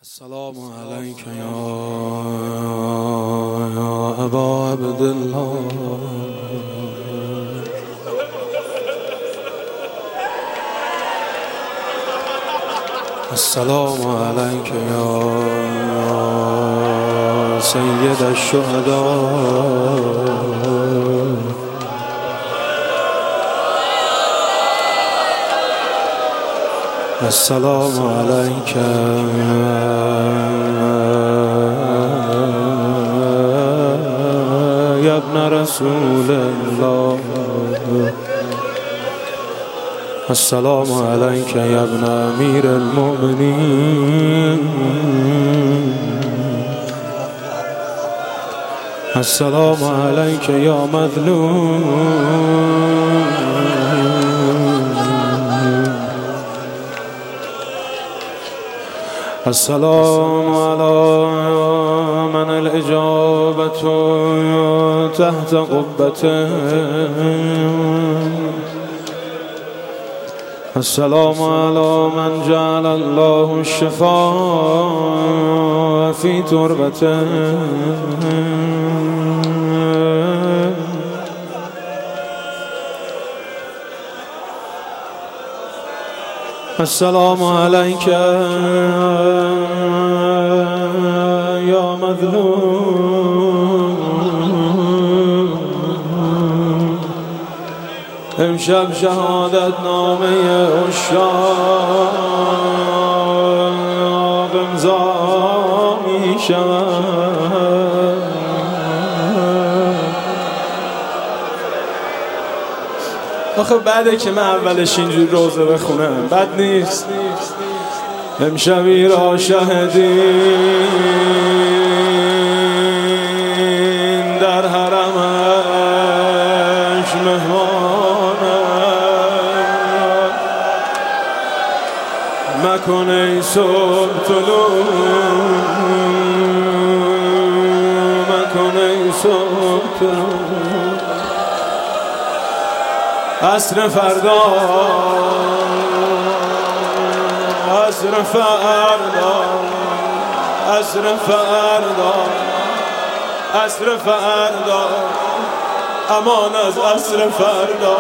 السلام عليك يا أبا عبد الله. السلام عليك يا سيد الشهداء. السلام عليك يا ابن رسول الله. السلام عليك يا ابن أمير المؤمنين. السلام عليك يا مظلوم. السلام على من الإجابة تحت قبته. السلام على من جعل الله الشفاء في تربته. السلام عليك يا مظلوم. امشب شهادت نامه عشاق امضا می شود. آخه بعده که من اولش اینجور روزه بخونم بد نیست. امشبی را شاهدین در حرمش مهمانم. مکن ای صبح طلوع، مکن ای صبح طلوع. عصر فردا، عصر فردا، عصر فردا، عصر فردا، امان از عصر فردا.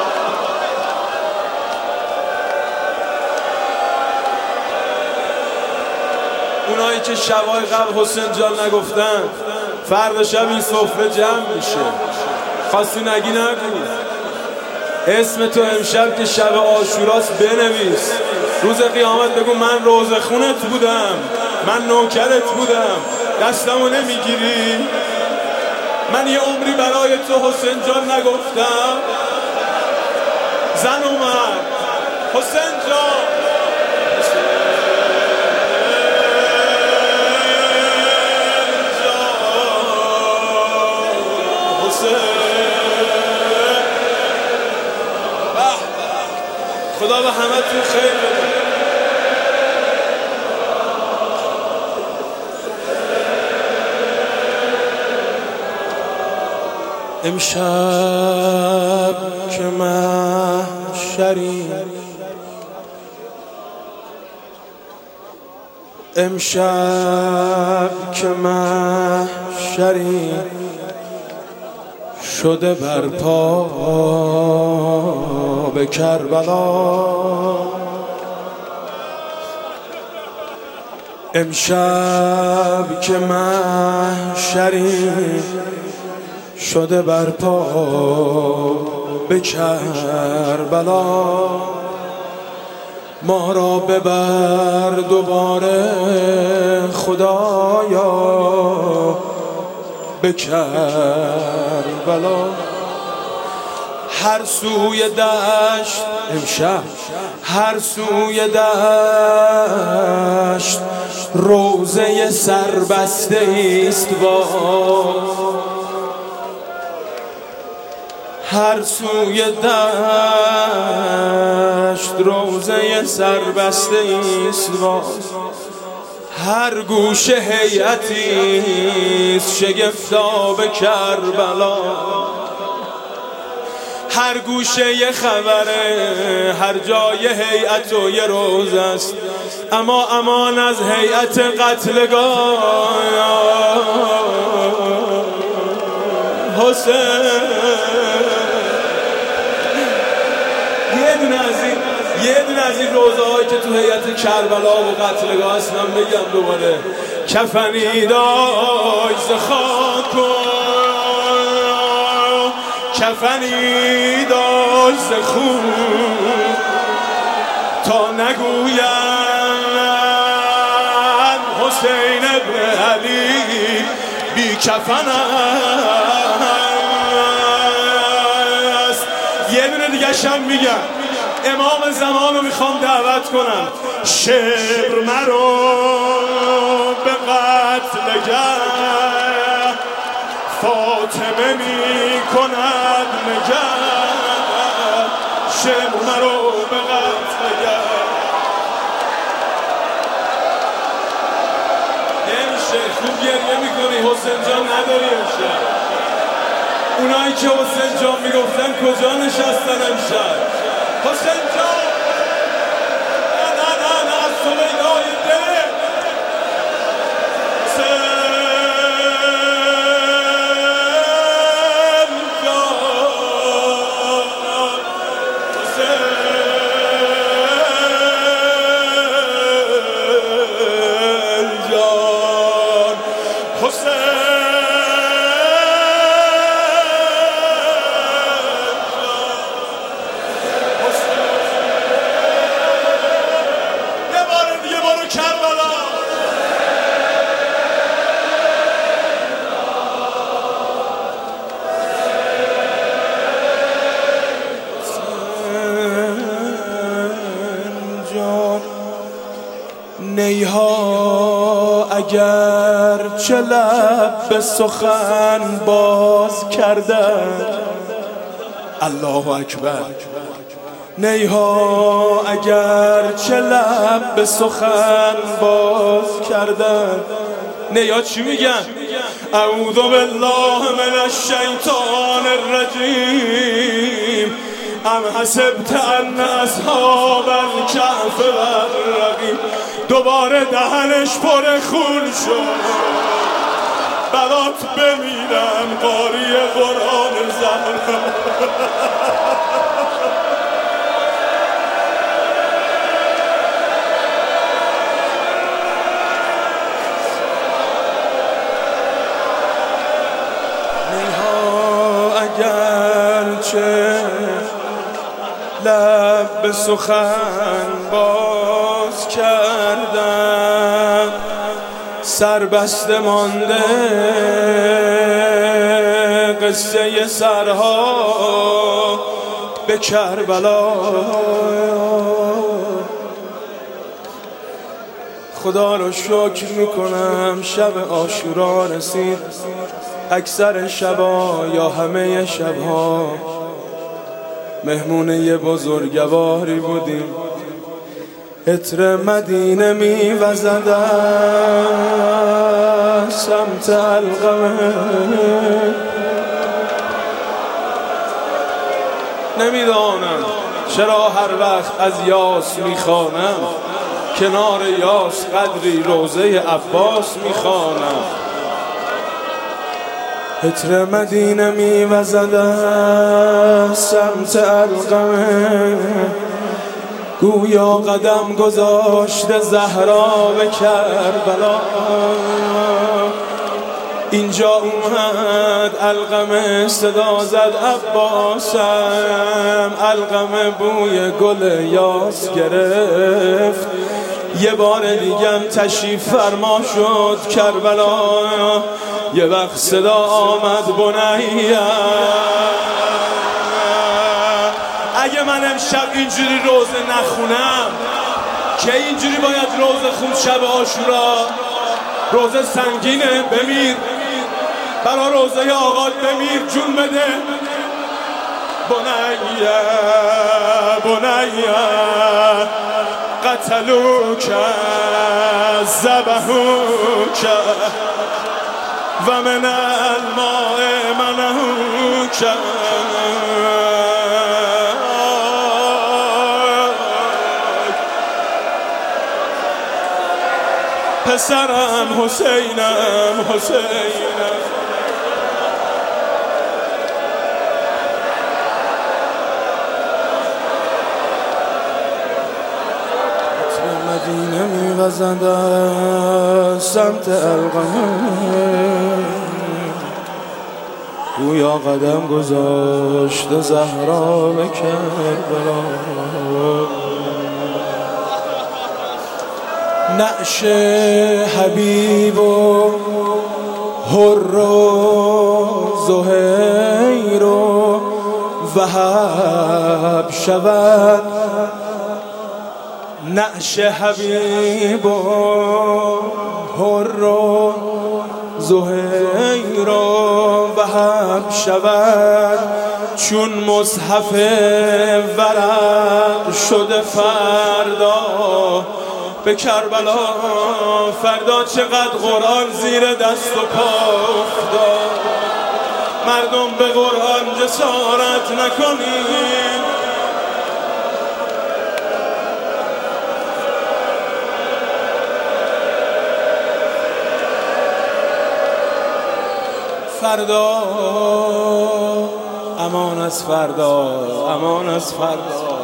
اونایی که شبای قبل حسین جان نگفتن فردا شب این سفره جمع میشه. خواستی نگی نگو. اسم تو امشب که شب عاشوراست بنویس. روز قیامت بگو من روزه خونت بودم، من نوکرت بودم، دستمو نمیگیری؟ من یه عمری برای تو حسین جان نگفتم. زن اومد حسین جان. خدا به همه تو خیر بده. امشب که محشری، امشب که محشری شده برپا به کربلا. امشب که محشری شده برپا به کربلا. ما را ببر دوباره خدایا به کربلا. هر سوی دشت امشب، هر سوی دشت روزه سربسته ایست باز. هر سوی دشت روزه سربسته ایست باز. هر گوشه هیئتیست شگفتاب کربلا. هر گوشه یه خبره، هر جای هیئت و یه روز است. اما امان از هیئت قتلگاه حسین. یه دونه از این روزه‌هایی که تو هیئت کربلا و قتلگاه هستم بگم دوباره. کفنی داش ز خاک کفنی داش ز خون تا نگویم حسین ابن علی بی کفن است. یه دونه دیگه شم میگم. امام زمان رو میخوام دعوت کنم. شبر مرو به قتل گه فاطمه میکند نگه. شبر مرو به قتل گه. نمیشه خوب گریه میکنی حسین جان نداری امشب. اونایی که حسین جان میگفتن کجا نشستن امشب؟ حسین جان نه از سویدای دل حسین جان حسین جان حسین نیها اگر چه لب به سخن باز کردن. الله اکبر. نیها اگر چه لب به سخن باز کردن. نیا چی میگن؟ اعوذ بالله من الشیطان الرجیم ام حسبت ان اصحاب الکهف والرقیم. دوباره دهنش پر خون شد. برات بمیرم قاری قرآن زهرا. نیها اگرچه لب به سخن باز کردم سربسته مانده قصه سرها به کربلا. خدا رو شکر میکنم شب عاشورا رسید. اکثر شبا یا همه شبها مهمون یه بزرگواری بودیم. عطر مدینه می‌وزد سمت القمه. نمیدانم چرا هر وقت از یاس میخوانم کنار یاس قدری روزه عباس میخوانم. عطر مدینه می‌وزد سمت القمه. گویا قدم گذاشته زهرا به کربلا. اینجا اومد القمه صدا زد عباسم. القمه بوی گل یاس گرفت. یه بار دیگم تشریف فرما شد کربلا. یه وقت صدا آمد بنیه. اگه من امشب اینجوری روزه نخونم که اینجوری باید روزه خوند شب عاشورا. روزه سنگینه بمیر. برا روزه آقا بمیر جون بده. بنیه قتلوک ذبحوک و من الماء منحوک. پسرم حسینم حسینم. مدینه می‌وزد از سمت القمر، گویا قدم گذاشته زهرا به کربلا. نعش حبیب و حر و زهیر و وهب شود، نعش حبیب و حر و زهیر و وهب شود، چون مصحف ورق شده فردا به کربلا. فردا چقدر قرآن زیر دست و پا افتاد، مردم به قرآن جسارت نکنید. فردا امان از فردا، امان از فردا.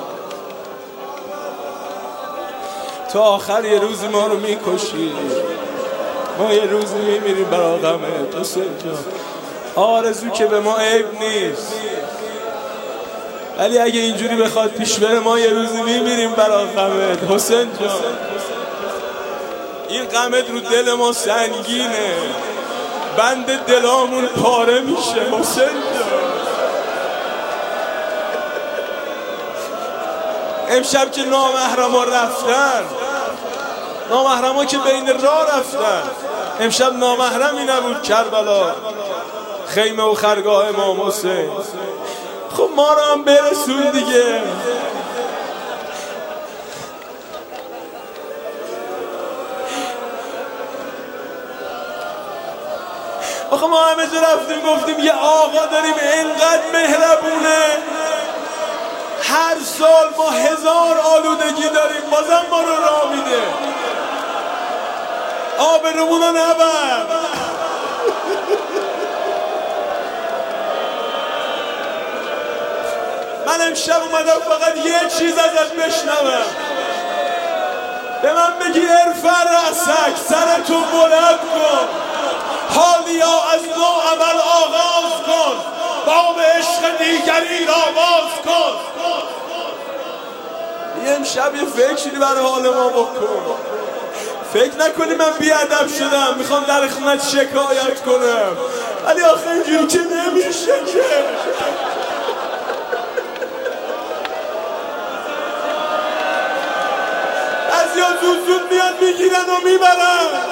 تا آخر یه روزی ما رو میکشی، ما یه روزی میمیریم برای غمت حسین جان. آرزو که به ما عیب نیست، ولی اگه اینجوری بخواد پیش بره ما یه روزی میمیریم برای غمت حسین جان. این غمت رو دل ما سنگینه، بند دلامون پاره میشه حسین جان. امشب که نامحرما رفتن، نامحرما که بین راه رفتن، امشب نامحرمی نبود کربلا، خیمه و خرگاه امام حسین. خب ما رو هم برسون دیگه. آخه ما همه جا رفتیم گفتیم یه آقا داریم اینقدر مهربونه، هر سال ما 1000 آلودگی داریم بازم ما رو راه میده، آبرومونو نبر. من امشب اومدم فقط یه چیز ازت بشنوم، به من بگی ارفع رأسک، سرتو بلند کن، حالیا از نو عمل آغاز کن، باب عشق دیگری را باز کن. یه امشب یه فکری برای حال ما بکن. فکر نکنی من بیادب شدم میخوام در خونت شکایت کنم، ولی آخه اینجوری که نمیشه که. بعضیا زود زود میاد میگیرن و میبرن.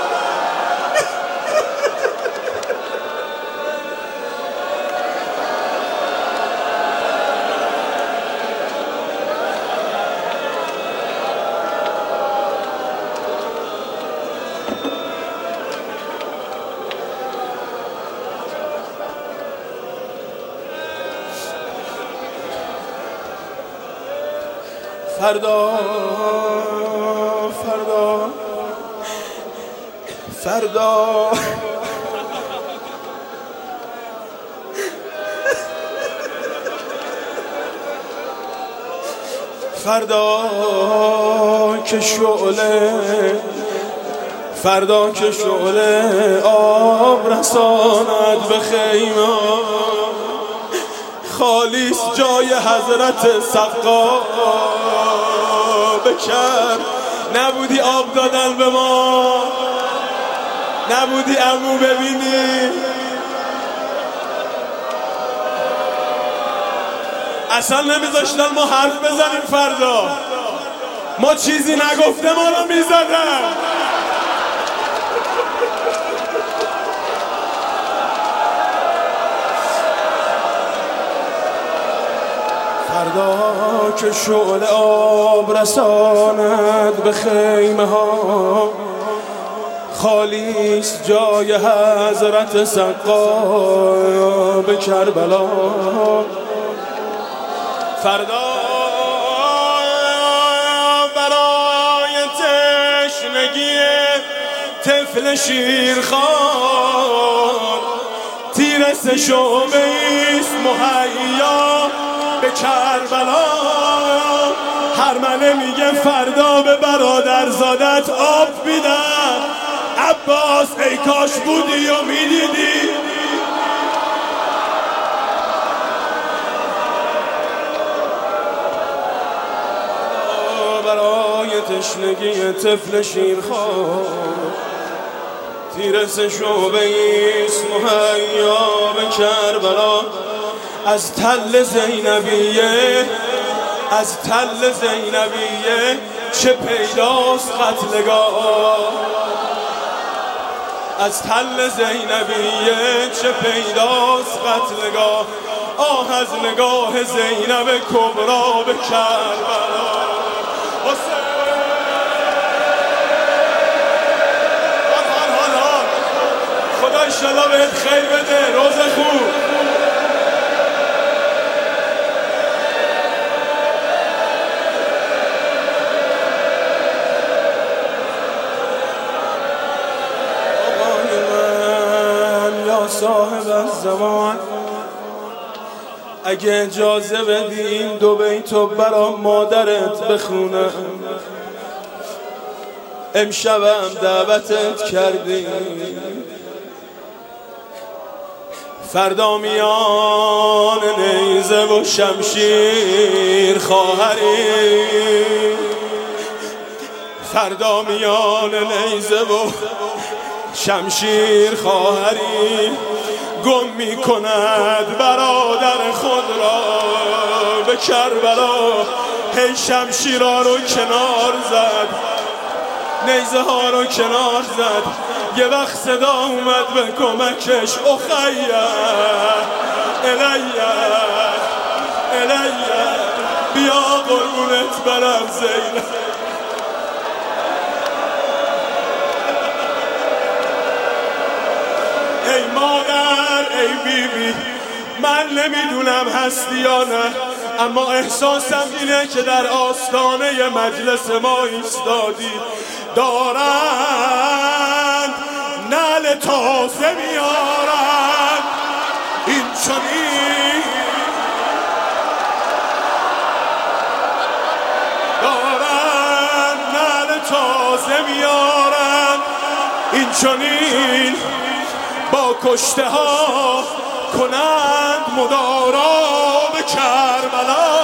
فردا فردا فردا فردا که شعله، فردا که شعله آب رساند به خیمه، خالیس جای حضرت سقا بکر. نبودی آب دادن به ما، نبودی عمو ببینی، اصلا نمیذاشتن ما حرف بزنیم. فردا ما چیزی نگفته ما رو میزدن. فردا که شعله آب رساند به خیمه ها، خالیست جای حضرت سقا به کربلا. فردا برای تشنگی طفل شیرخوان، تیر سه‌شعبه ایست مهیا به کربلا. هرمله میگه فردا به برادرزادت آب میدم. عباس ای کاش بودی و میدیدی. برای تشنگی طفل شیرخوان، تیر سه‌شعبه ایست مهیا به کربلا. از تل زینبیه، از تل زینبیه چه پیداست قتلگاه. از تل زینبیه چه پیداست قتلگاه. آه از نگاه زینب کبرا به کربلا. خدا انشالله بهت خیر بده. روز خوب. آقای من یا صاحب الزمان، اگه اجازه بدی این 2 بیتو برا مادرت بخونم. امشبم دعوتت کردیم، فردا میان نیزه و شمشیر خواهری. فردا میان نیزه و شمشیر خواهری. گم میکند برادر خود را به کربلا. هی شمشیرها رو کنار زد، نیزه ها رو کنار زد. یه وقت صدا اومد به کمکش، اخیه الیه الیه، بیا قربونت برم زینب. ای مادر ای بیبی، من نمیدونم هستی یا نه، اما احساسم اینه که در آستانه مجلس ما ایستادی. دارن نعل تازه میارن، این چنین دارن نعل تازه میارن، این چنین با کشته ها کنند مدارا به کربلا.